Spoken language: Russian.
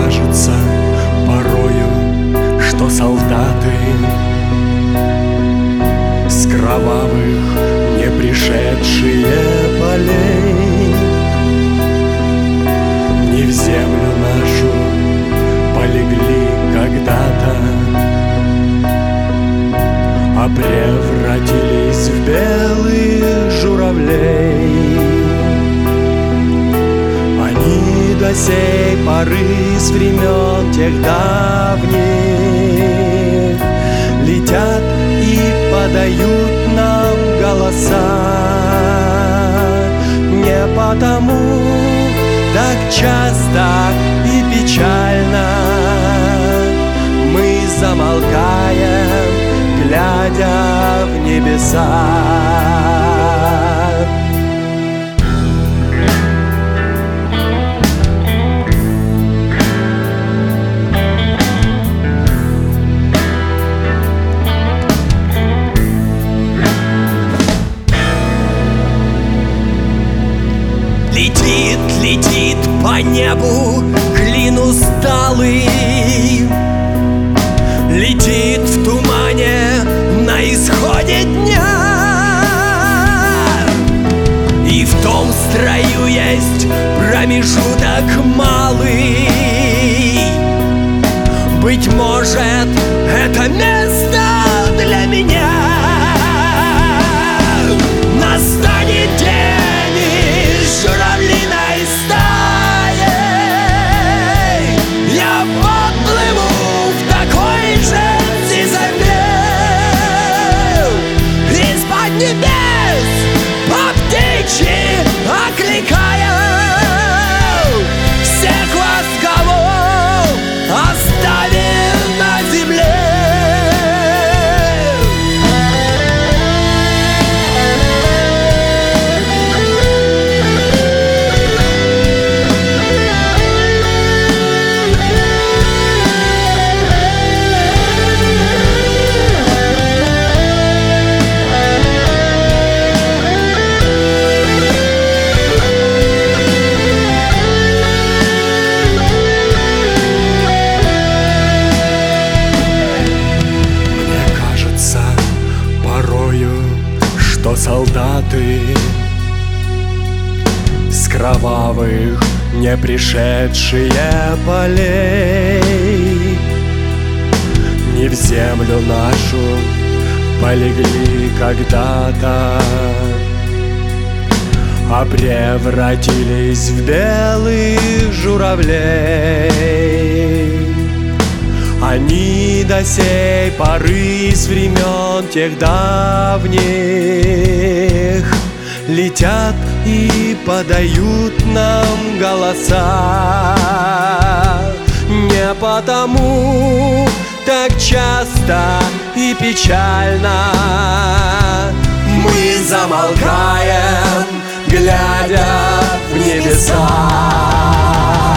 кажется порою, что солдаты с кровавых не пришедшие полей не в землю нашу полегли когда-то, а превратились в белых журавлей. Они до сей поры с времен тех давних летят и подают нам голоса. Не потому так часто и печально мы замолкаем, глядя в небеса. Летит, летит по небу клин усталый, летит в тумане на исходе дня. И в том строю есть промежуток малый. Быть может, это место для меня. Настанет день из журавлиной стаей, я подплыву в такой же сизобрел. Из-под небес по птичьи окликаю всех вас, кого оставим на земле. Что солдаты с кровавых не пришедшие полей не в землю нашу полегли когда-то, а превратились в белых журавлей. Они до сей поры с времен тех давних летят и подают нам голоса. Не потому так часто и печально мы замолкаем, глядя в небеса.